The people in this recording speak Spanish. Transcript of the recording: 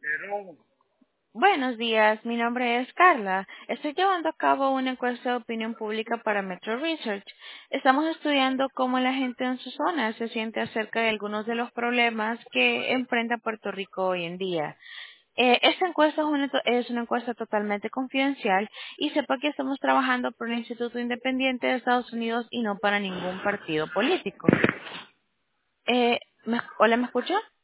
Pero, Buenos días, mi nombre es Carla. Estoy llevando a cabo una encuesta de opinión pública para Metro Research. Estamos estudiando cómo la gente en su zona se siente acerca de algunos de los problemas que enfrenta Puerto Rico hoy en día. Esta encuesta es una encuesta totalmente confidencial y sepa que estamos trabajando por un instituto independiente de Estados Unidos y no para ningún partido político. ¿Hola, me escucha?